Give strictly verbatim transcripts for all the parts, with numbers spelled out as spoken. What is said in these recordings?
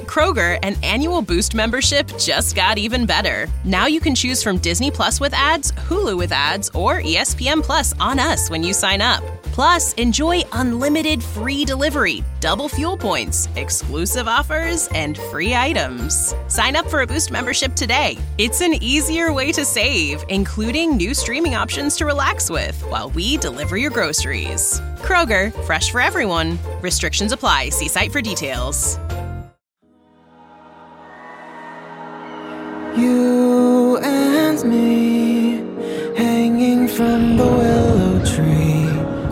Kroger, an annual Boost membership just got even better. Now you can choose from Disney Plus with ads, Hulu with ads, or E S P N Plus on us when you sign up. Plus, enjoy unlimited free delivery, double fuel points, exclusive offers, and free items. Sign up for a Boost membership today. It's an easier way to save, including new streaming options to relax with while we deliver your groceries. Kroger, fresh for everyone. Restrictions apply. See site for details. You and me, hanging from the willow tree,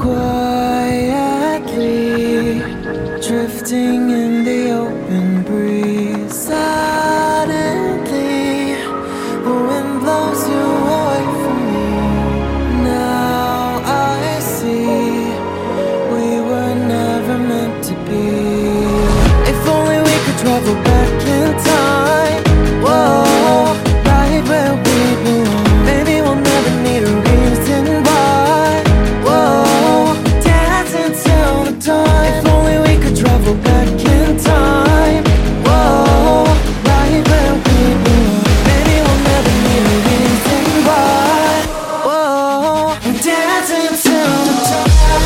quietly drifting in the open breeze. Suddenly, the wind blows you away from me. Now I see we were never meant to be. If only we could travel back in time. Whoa. Where we belong. Maybe we'll never need a reason why. Whoa, dancing till the dawn. If only we could travel back in time. Whoa, right where we belong. Maybe we'll never need a reason why. Whoa, we're dancing till the dawn.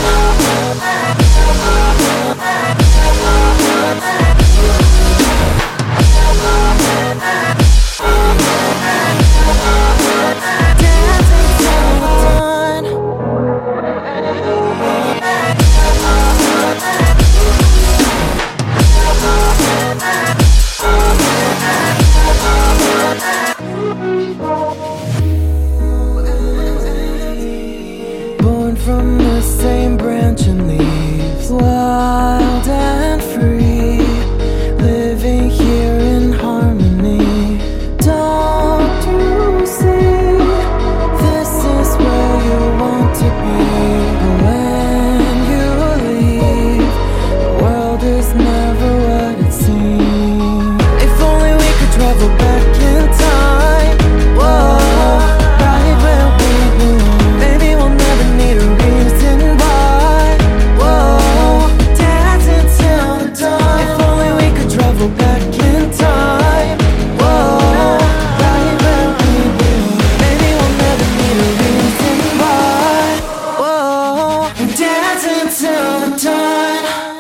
Born from the same branch and leaves, wild and free, living here in harmony. Don't you see, this is where you want to be. When you leave, the world is never what it seems. If only we could travel back in time. Whoa, right where we belong. Maybe we'll never need a reason why. Whoa, dancing till the dawn. If only we could travel back in time. Whoa, right where we belong. Maybe we'll never need a reason why. Whoa, we're dancing till the dawn.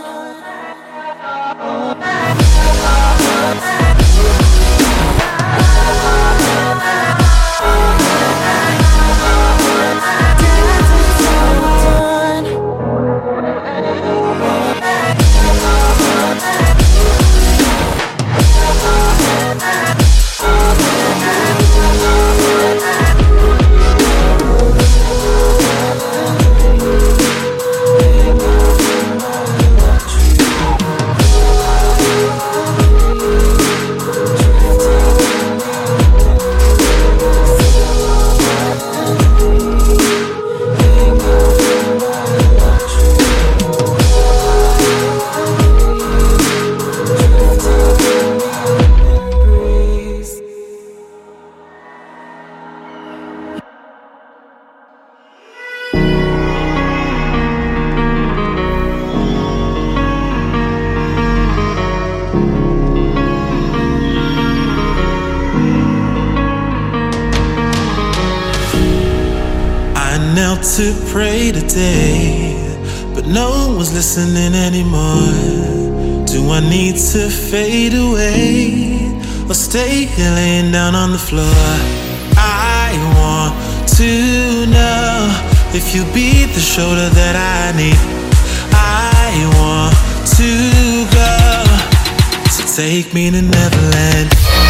To pray today, but no one's listening anymore. Do I need to fade away or stay here laying down on the floor? I want to know if you'll be the shoulder that I need. I want to go, so take me to Neverland.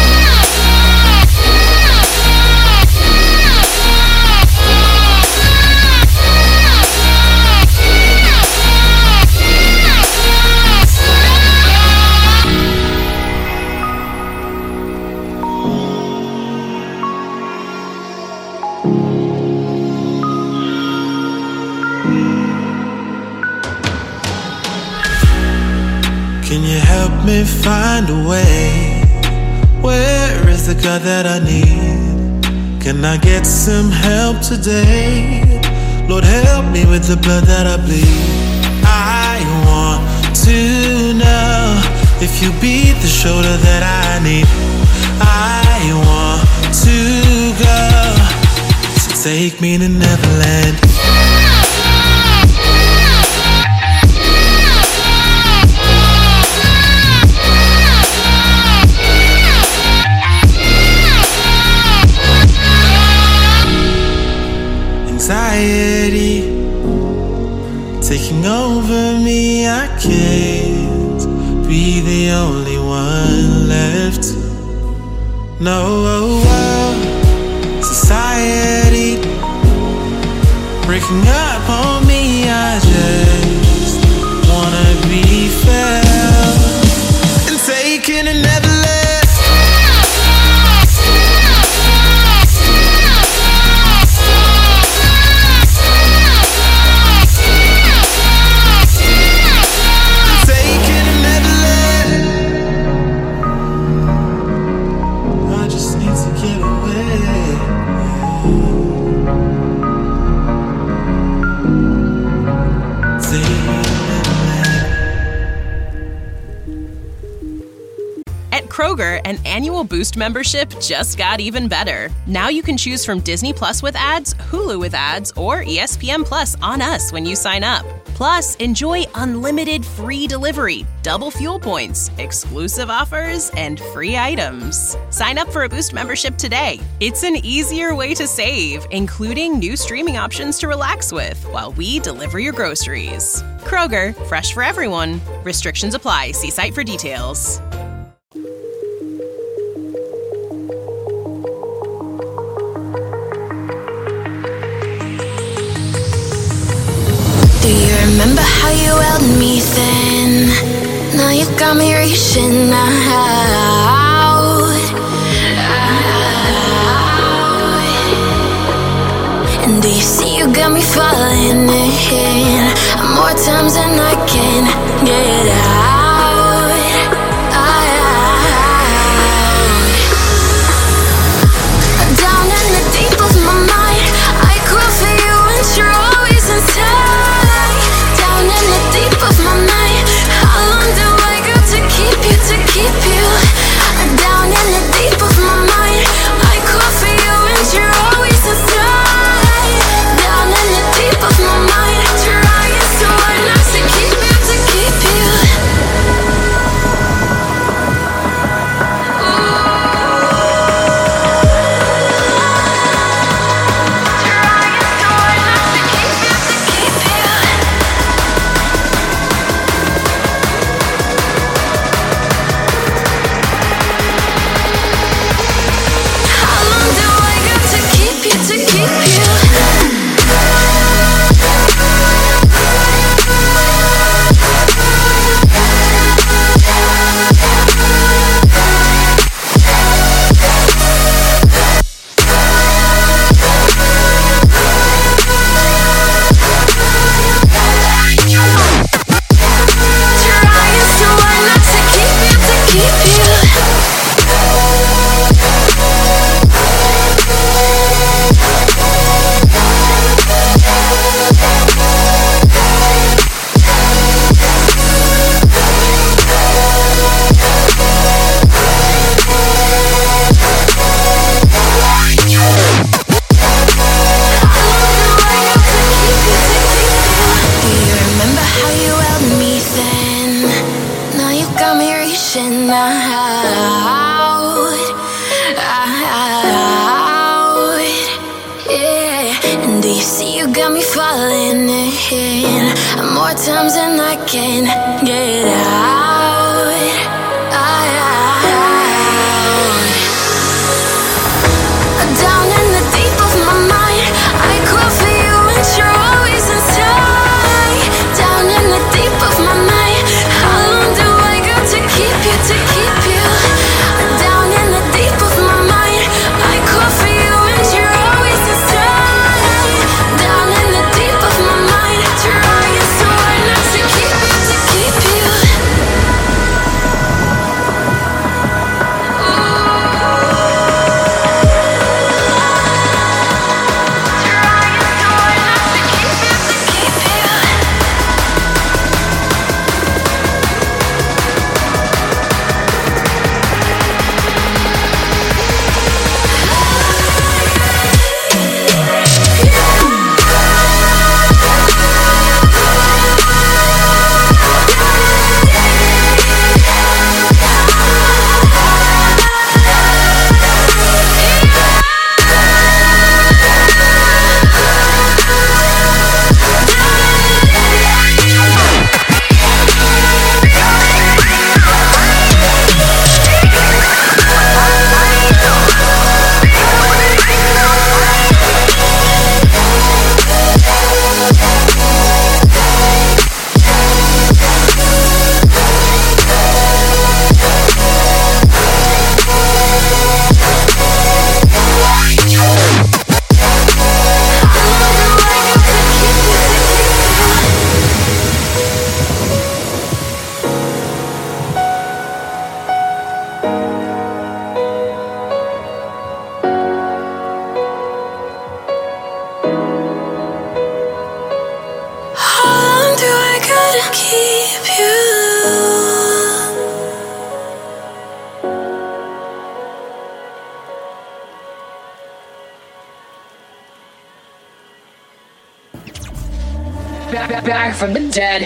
Can you help me find a way? Where is the God that I need? Can I get some help today? Lord, help me with the blood that I bleed. I want to know if you be the shoulder that I need. I want to go, so take me to Neverland. Anxiety taking over me, I can't be the only one left. No, society breaking up on me, I just wanna be felt and taken to Neverland. Kroger, an annual Boost membership just got even better. Now you can choose from Disney Plus with ads, Hulu with ads, or E S P N Plus on us when you sign up. Plus, enjoy unlimited free delivery, double fuel points, exclusive offers, and free items. Sign up for a Boost membership today. It's an easier way to save, including new streaming options to relax with while we deliver your groceries. Kroger, fresh for everyone. Restrictions apply. See site for details. Do you remember how you held me then? Now you got me reaching out, out. And do you see you got me falling in more times than I can get out, out. Down in the deep of my mind, I crawl for you and you're always inside. In the deep of my mind, how long do I got to keep you, to keep you? Down in the deep of my mind, I call for you and you're always inside. Down in the deep of my mind, trying so hard not to keep you, to keep you. Times and I can't get out, out. Down in the deep of my mind, I crawl for you and you're always inside. Down in the deep of my mind, how long do I got to keep you, to keep you? Down in the deep of my mind, I crawl for you and you're always inside. Down in the deep of my mind, trying so hard not to keep you, to keep you. back, back from the dead.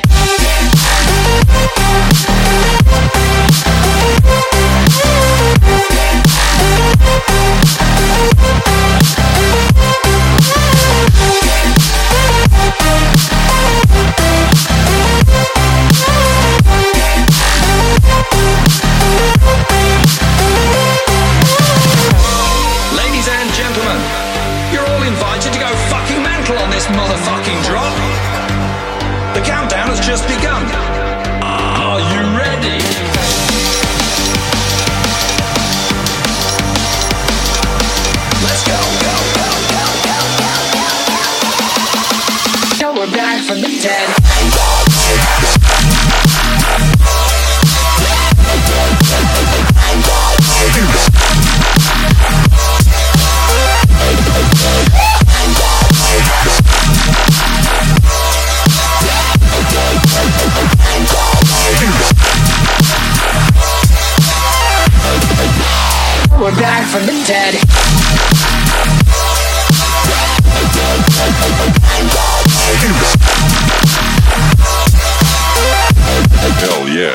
Ladies and gentlemen, you're all invited to go fucking mental on this motherfucking drop. The countdown has just begun. Are you ready? Let's go, go, go, go, go, go, go. Now we're back from the dead. We're back from the dead. Hell yeah.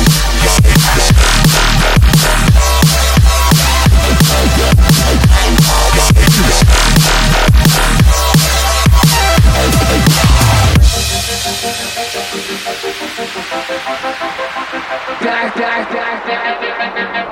Back, back, back, back, back.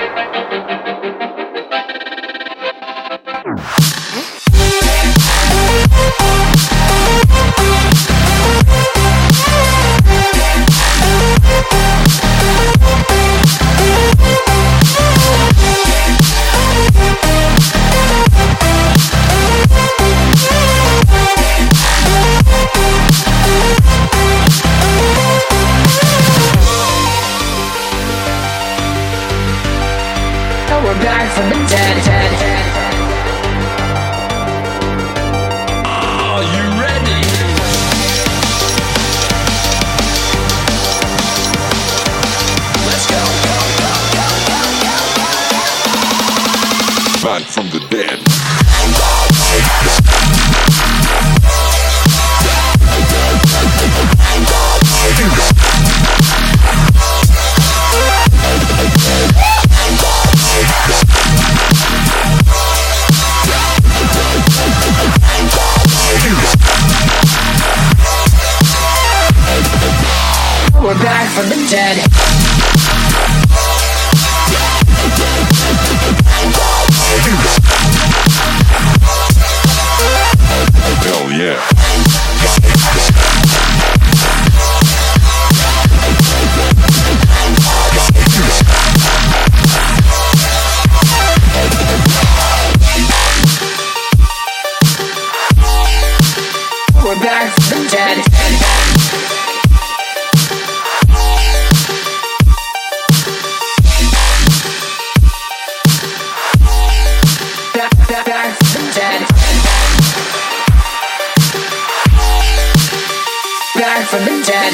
We're back from the dead, dead, dead. Are you ready? Let's go, go, go, go, go, go, go. Back from the dead. We're back from the dead. Hell yeah. We're back from the dead. Back, back, back from the dead. Back from the dead.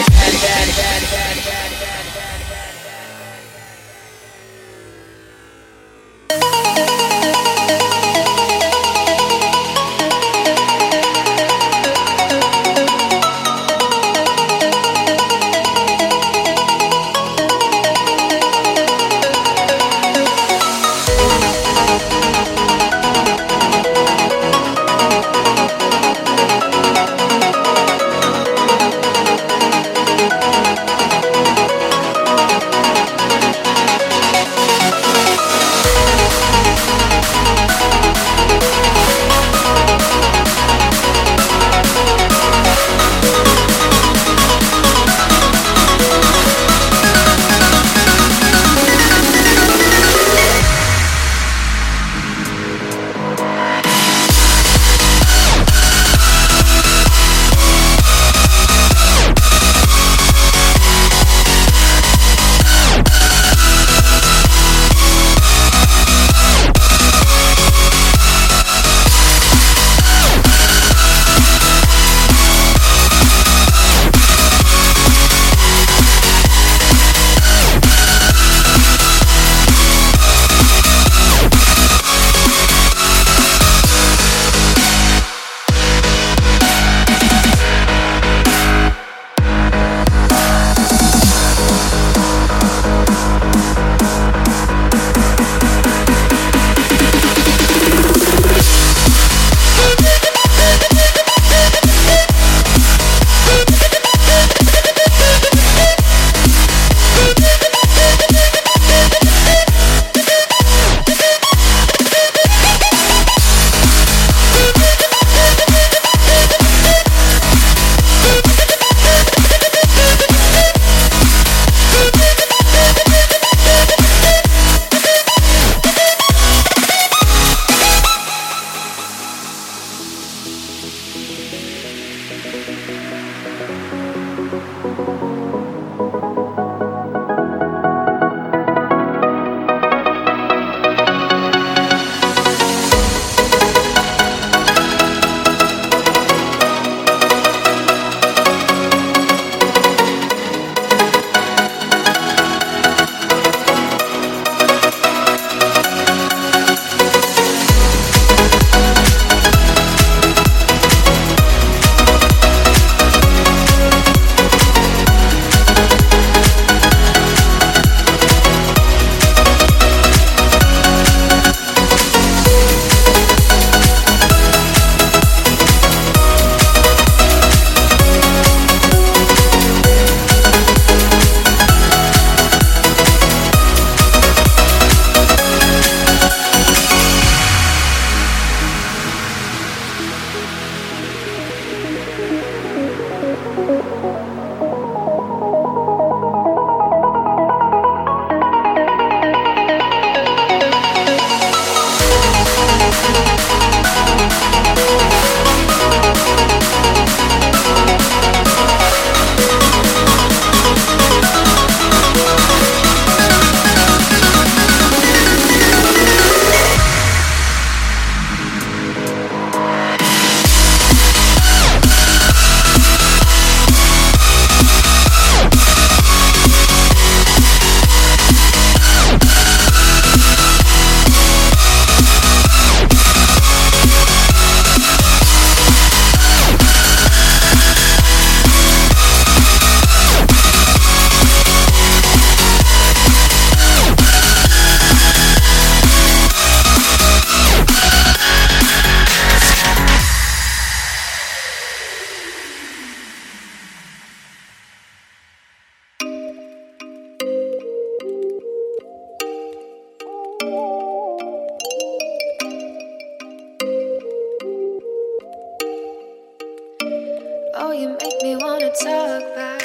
you make me wanna talk back.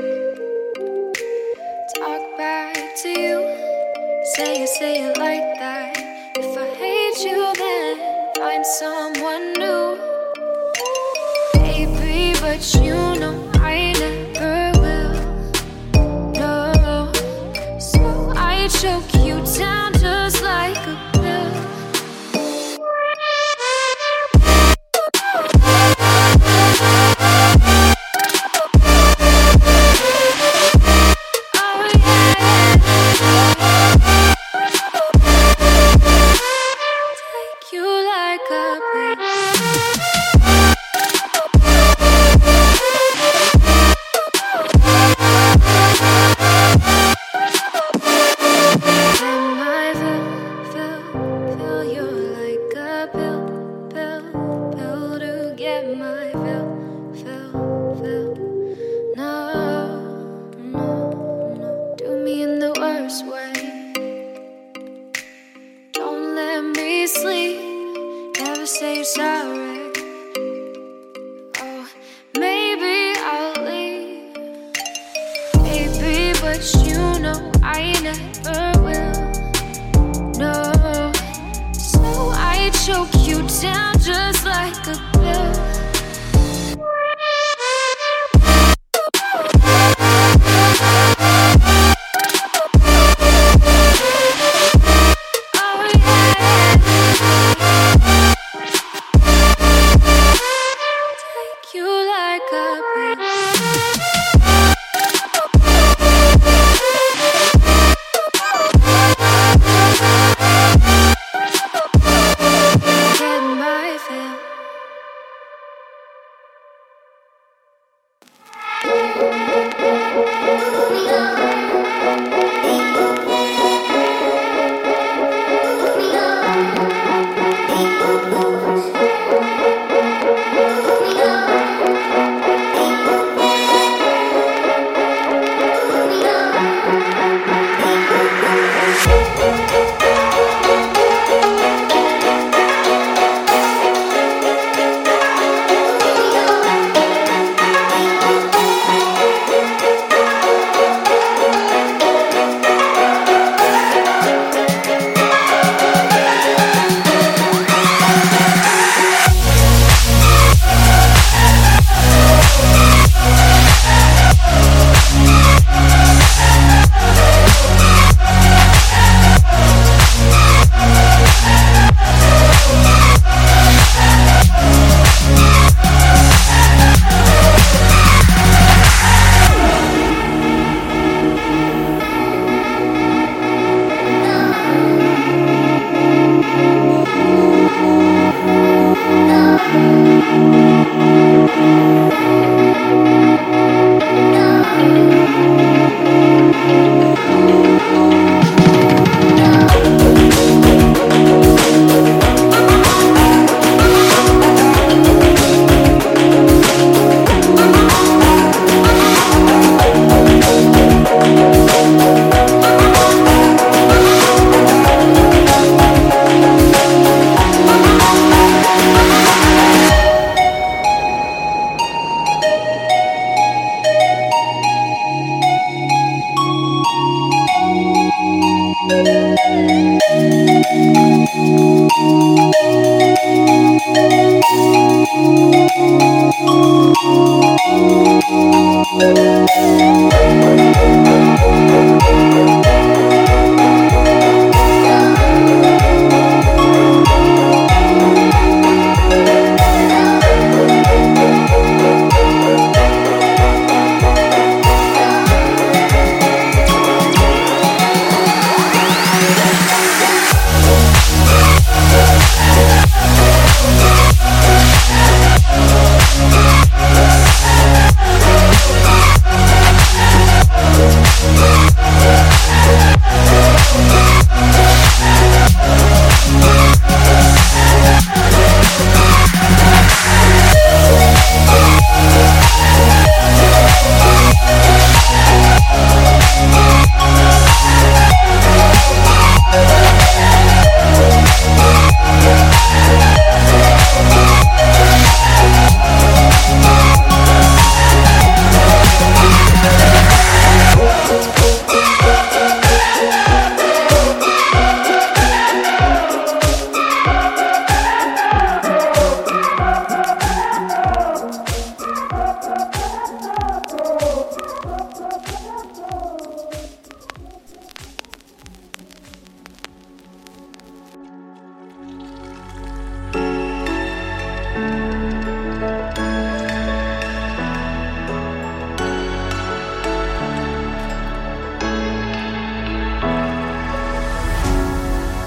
Talk back to you. Say it, say it like that. If I hate you, then find someone new. Baby, but you know I never will. No, so I choke you down just like a pill.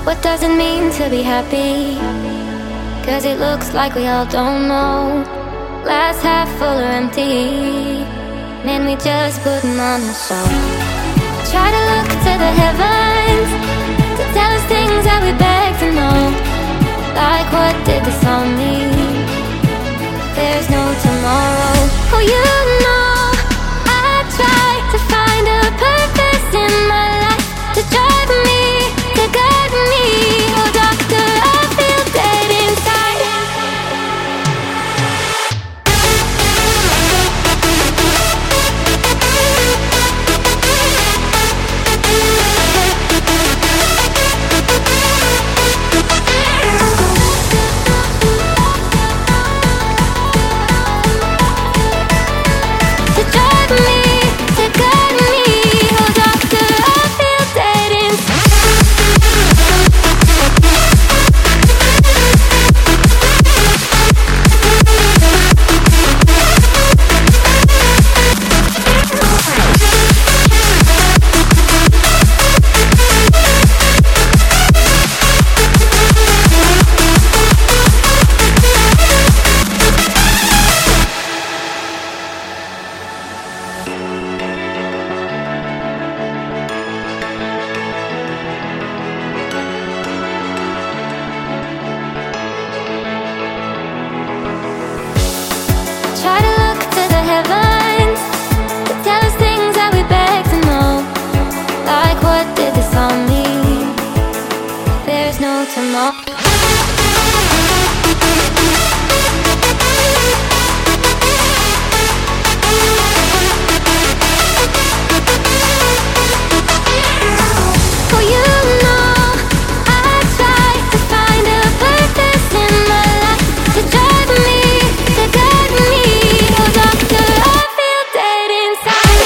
What does it mean to be happy? Cause it looks like we all don't know. Glass half full or empty. Man, we just putting on a show. Try to look to the heavens to tell us things that we beg to know. Like what did this all mean? There's no tomorrow. Oh, you know I try to find a purpose in my life to drive me, to guide me. Oh, doctor, I feel dead inside. To drive me, to guide me. Oh, doctor, I feel dead inside. Try to look to the heavens to tell us things that we beg to know. Like what did this all mean? There's no tomorrow. Oh, you know I try to find a purpose in my life to drive me, to guide me. Oh, doctor, I feel dead inside.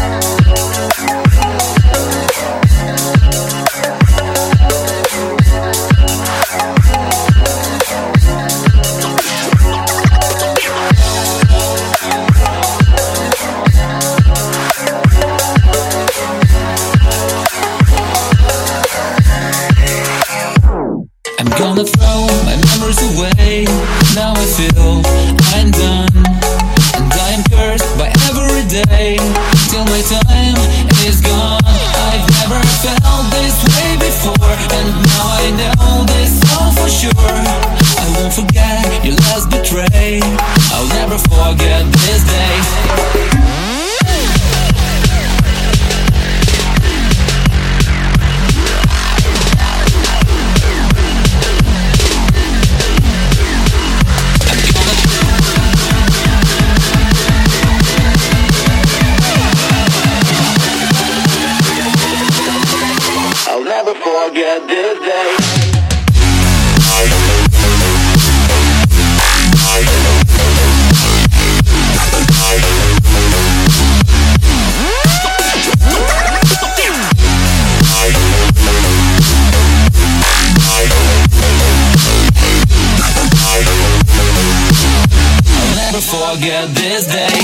Gonna throw my memories away. Now I feel I'm done, and I am cursed by every day till my time is gone. I've never felt this way before, and now I know this all for sure. I won't forget your last betray. I'll never forget this day. Never forget this day. I'll never forget this day.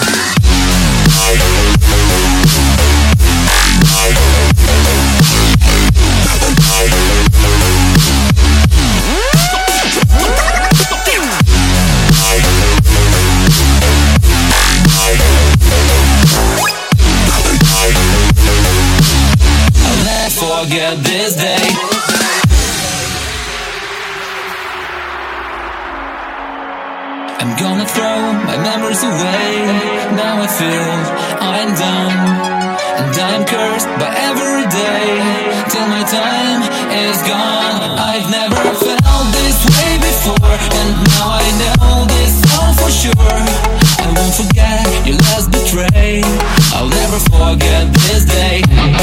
Forget this day. I'm gonna throw my memories away. Now I feel I'm done, and I'm cursed by every day till my time is gone. I've never felt this way before, and now I know this all for sure. I won't forget your last betray. I'll never forget this day.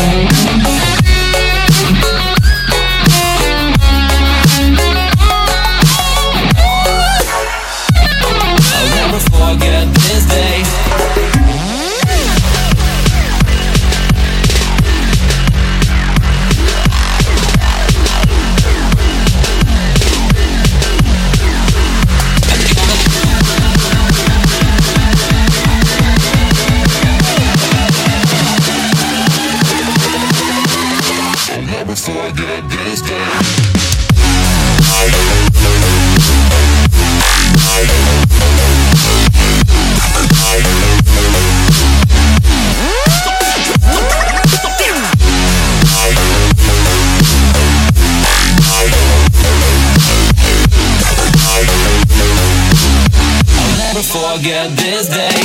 I'll never forget this day. I'll never forget this day. I'll never forget this day.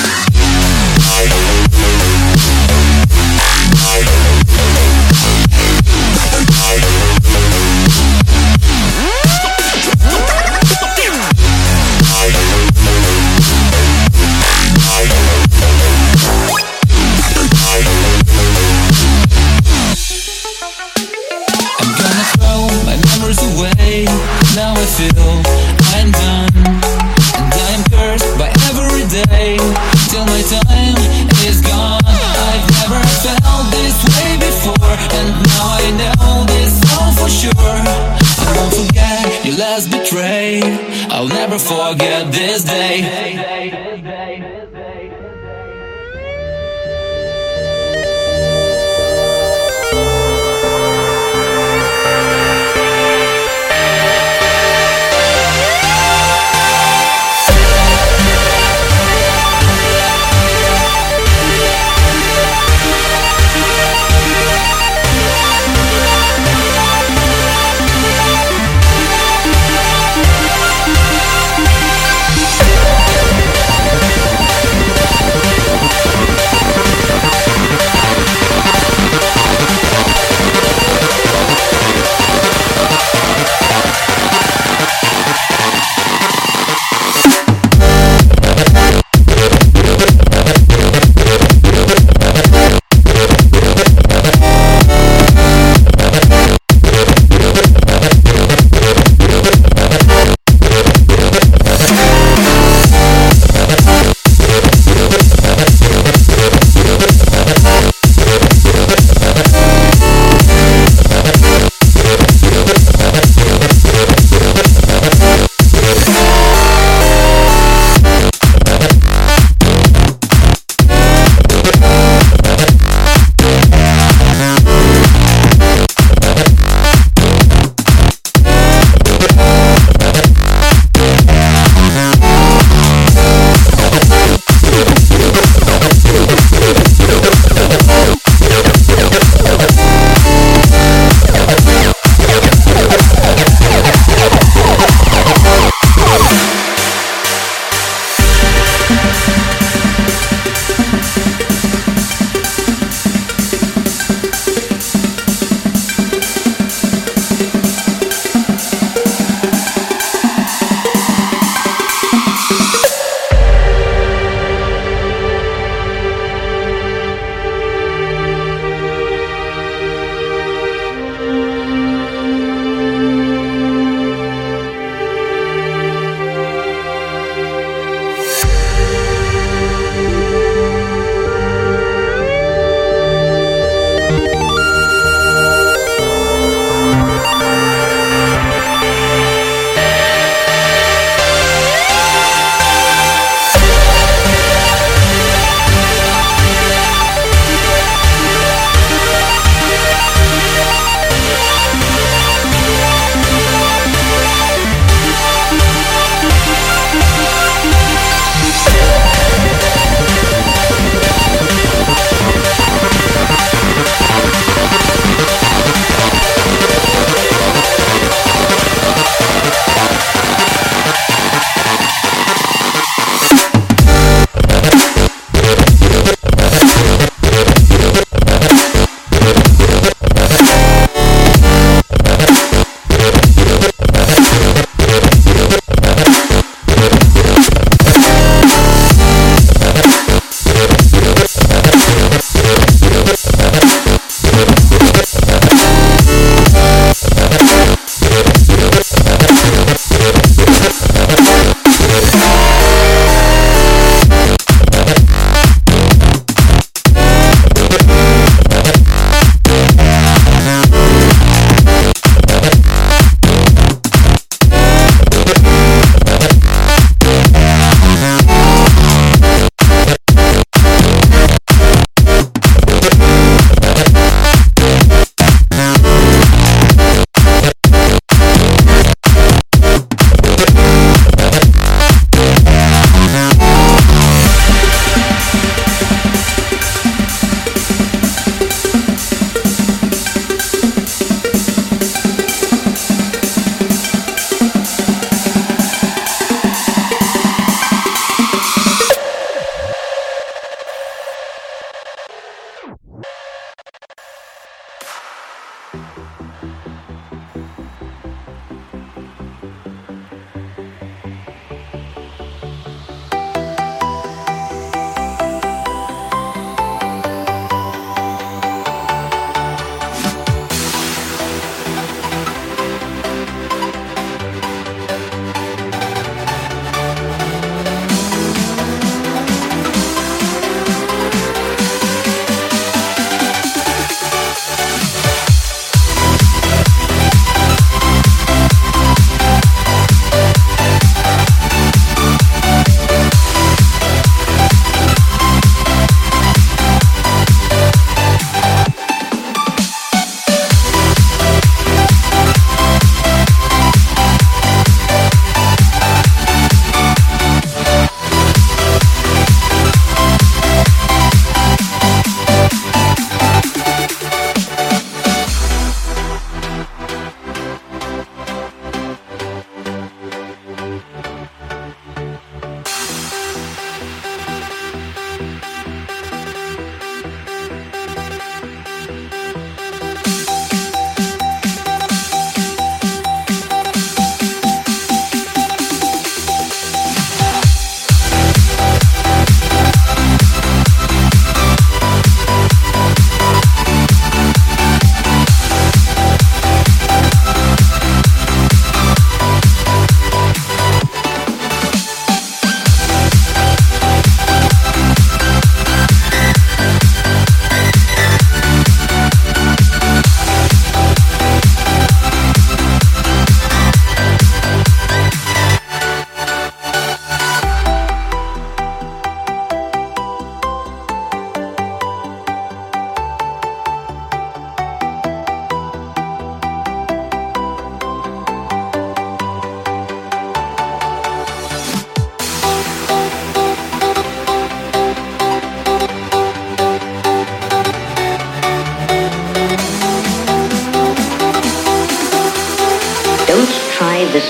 Away. Now I feel I'm done, and I am cursed by every day till my time is gone. I've never felt this way before, and now I know this all for sure. I won't forget your last betray. I'll never forget this day.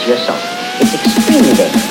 to yourself. It's extremely dangerous.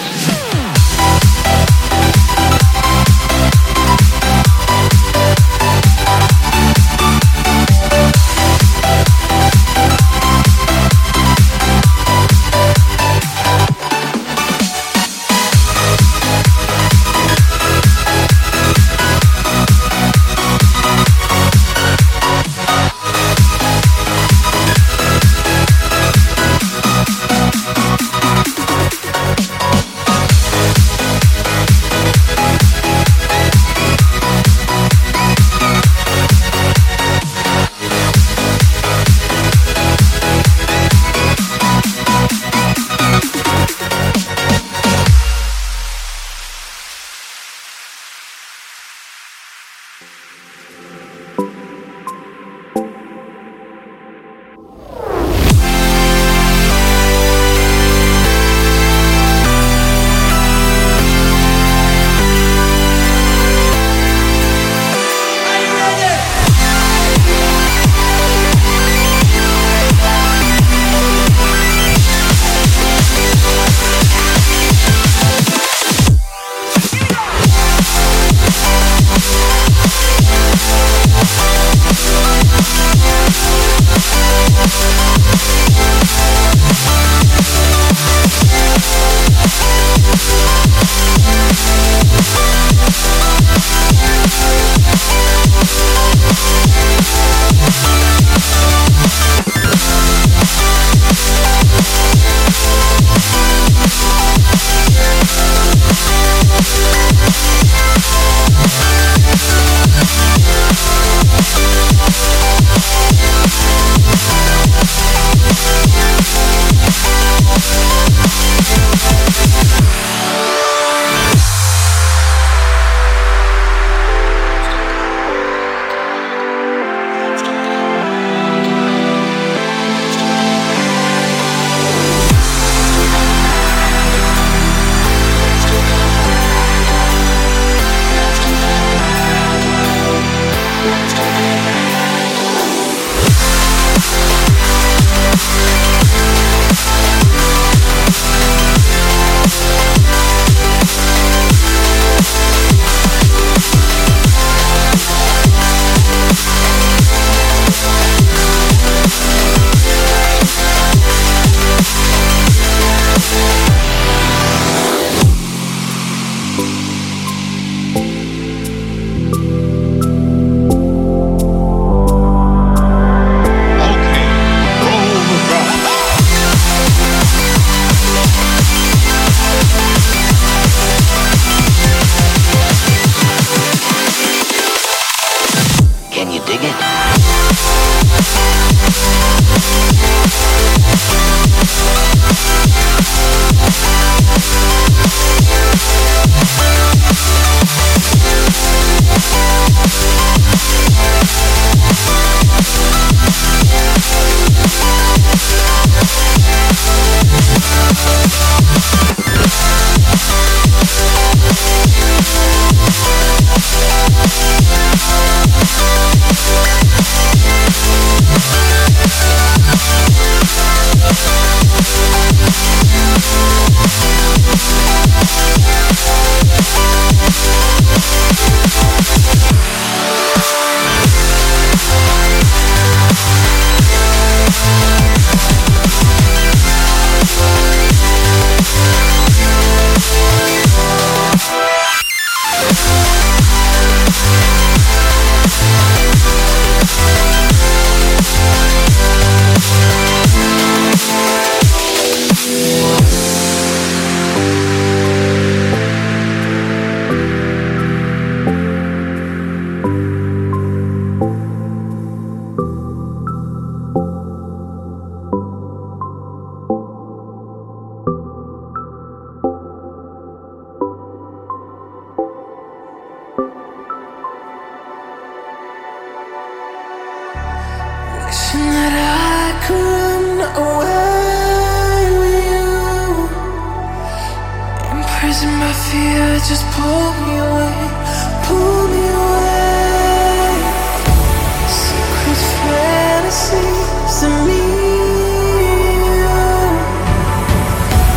Just pull me away, pull me away. Secret fantasies of me.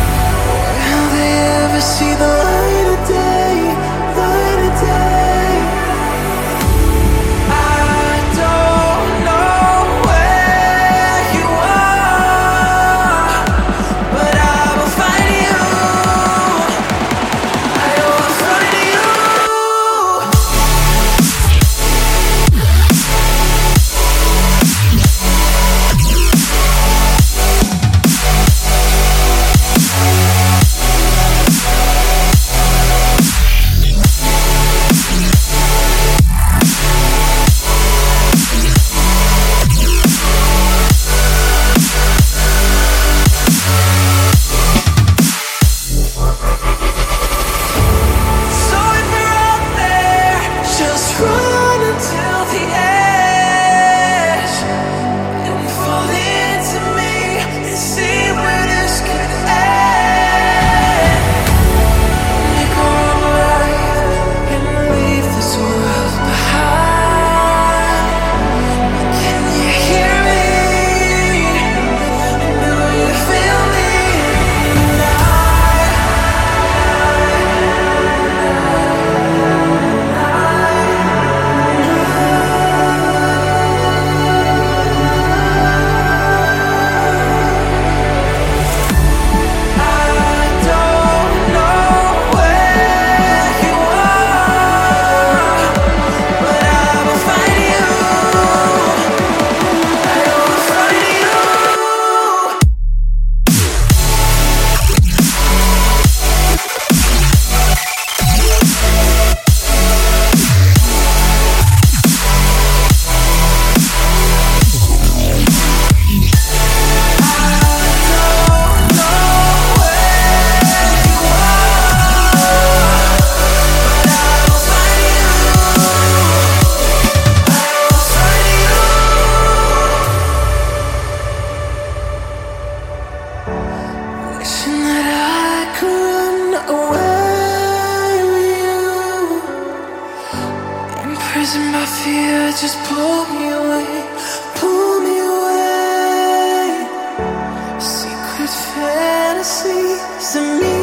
and my fear just pull me away, pull me away. Secret fantasies of me.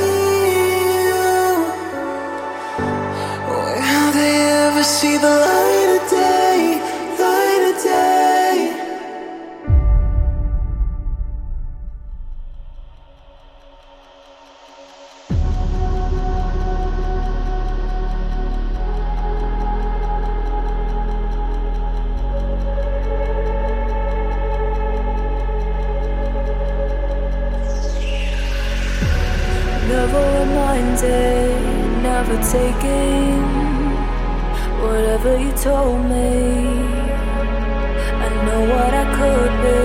Will they ever see the light of day, light of day? Never reminded, never taking whatever you told me. I know what I could be,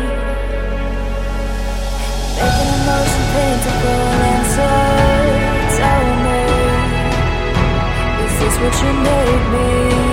making emotion paintable and so tell me, is this what you made me?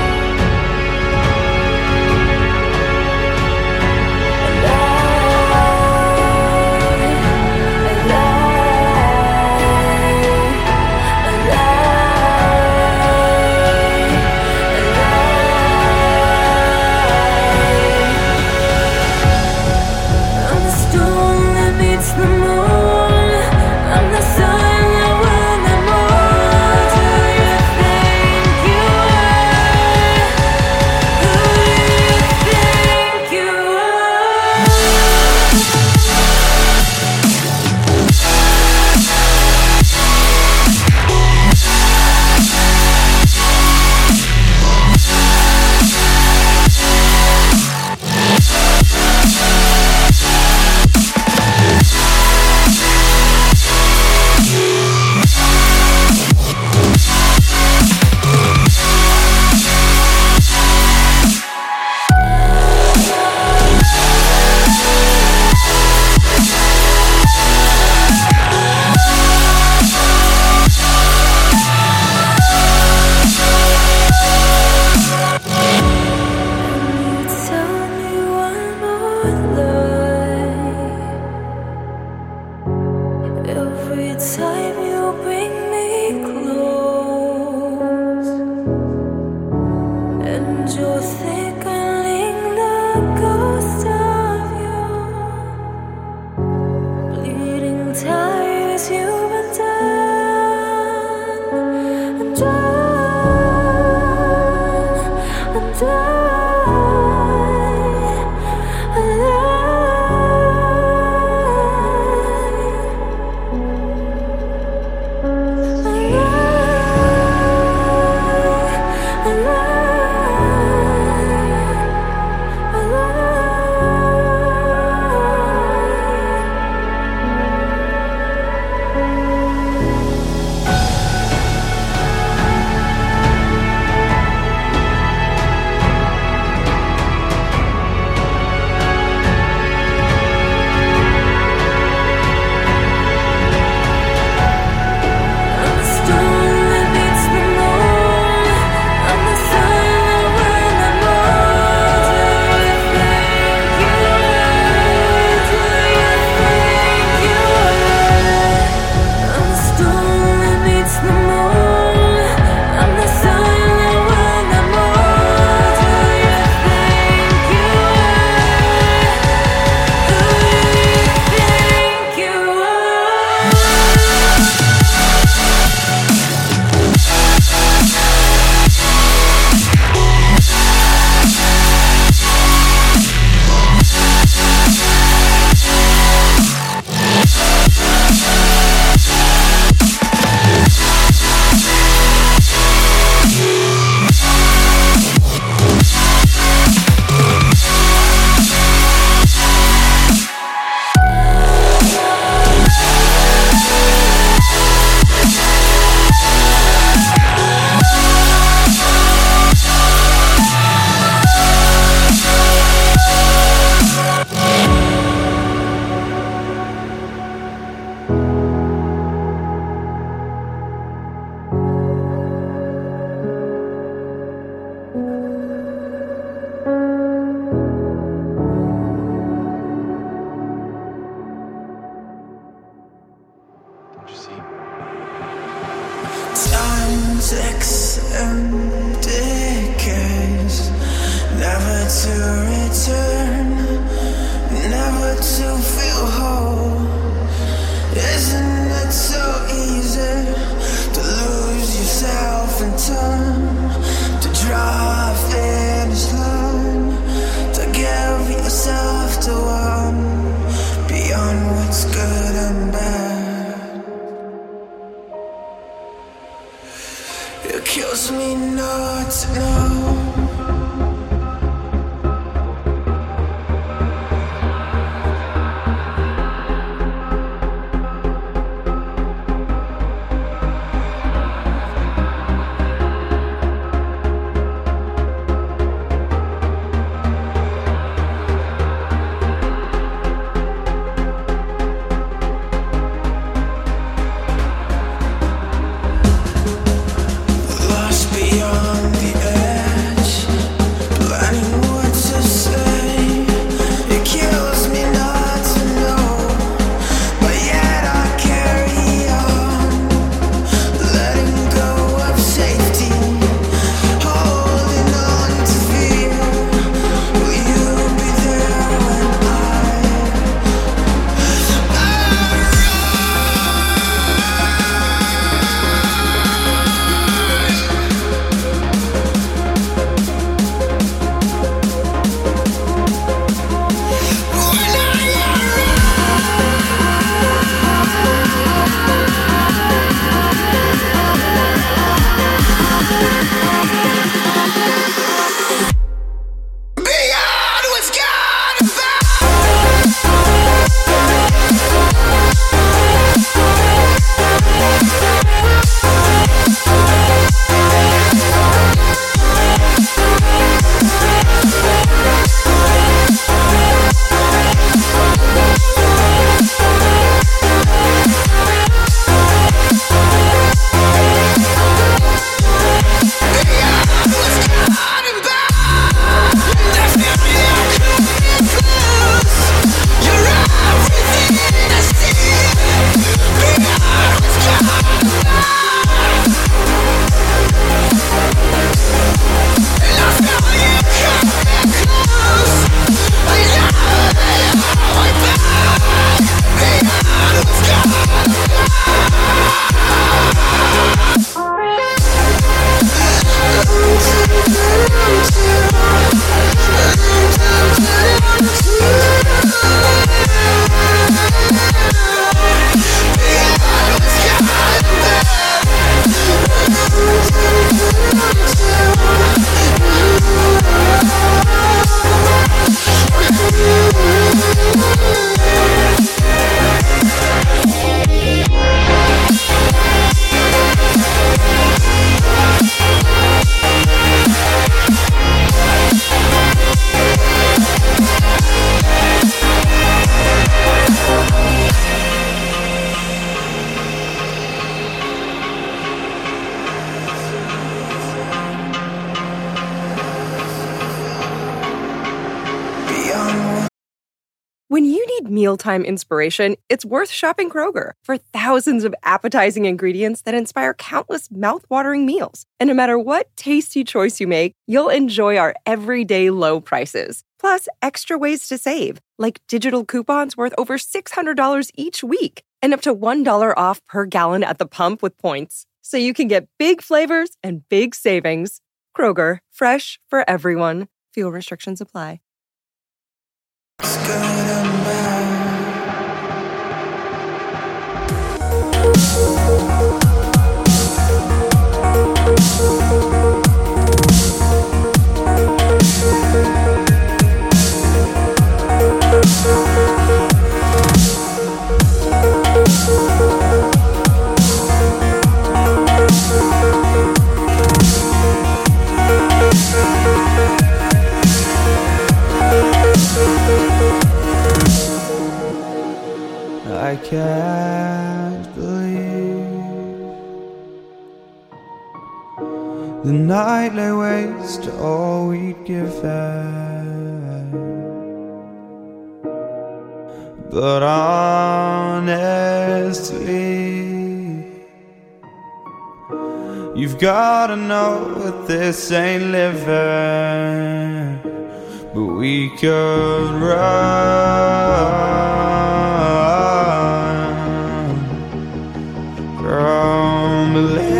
Every time you bring me close, and you're thickening the ghost of you, bleeding tires you've undone, undone, undone. I love Time ticks and decays, never to return, never to feel whole. Isn't it so easy to lose yourself in time, to draw a finish line, to give yourself to one beyond what's good and bad? It kills me not to know. Beyond the edge, planning what to say. It kills me not to know, but yet I carry on, letting go of safety, holding on to fear. Will you be there when I, I When you need mealtime inspiration, it's worth shopping Kroger for thousands of appetizing ingredients that inspire countless mouth-watering meals. And no matter what tasty choice you make, you'll enjoy our everyday low prices. Plus, extra ways to save, like digital coupons worth over six hundred dollars each week and up to one dollar off per gallon at the pump with points. So you can get big flavors and big savings. Kroger, fresh for everyone. Fuel restrictions apply. It's good and bad. I can't believe the night lay waste to all we'd given. But honestly, You've gotta know that this ain't living, but we could run from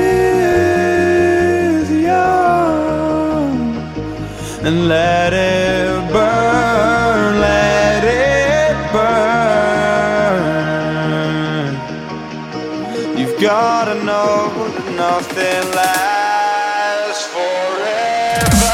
Elysium and let it burn, let it burn. You've gotta know that nothing lasts forever.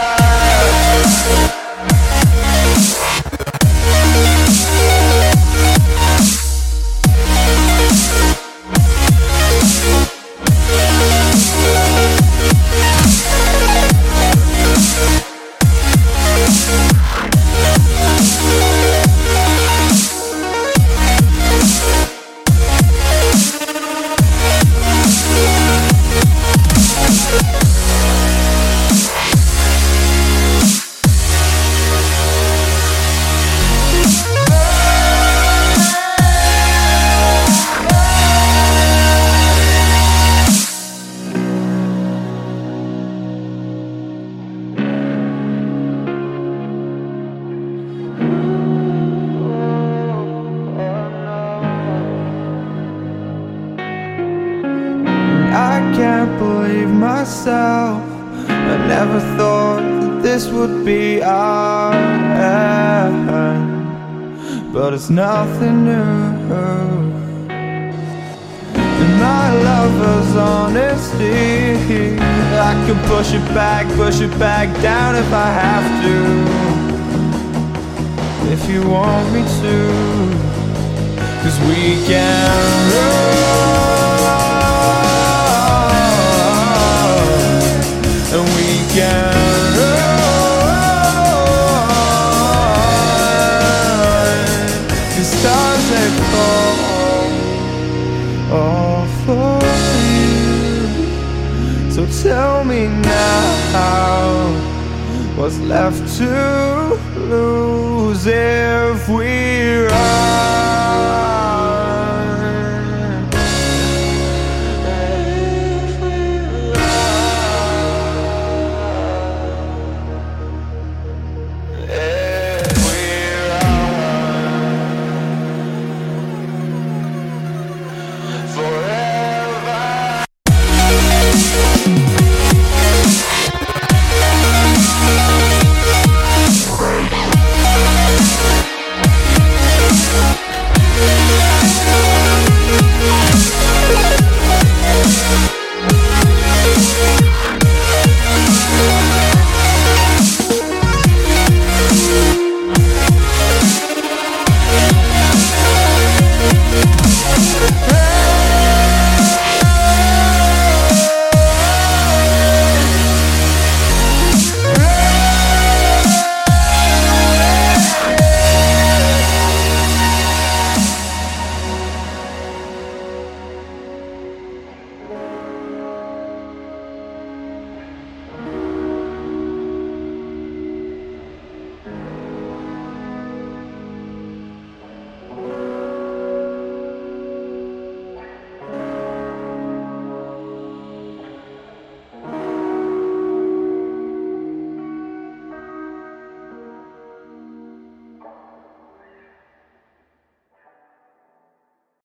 I can't believe myself. I never thought that this would be our end, but it's nothing new. And my lover's honesty, I could push it back, push it back down if I have to, if you want me to, 'cause we can run and we can run. The stars they fall all for you. So tell me now, what's left to lose if we run?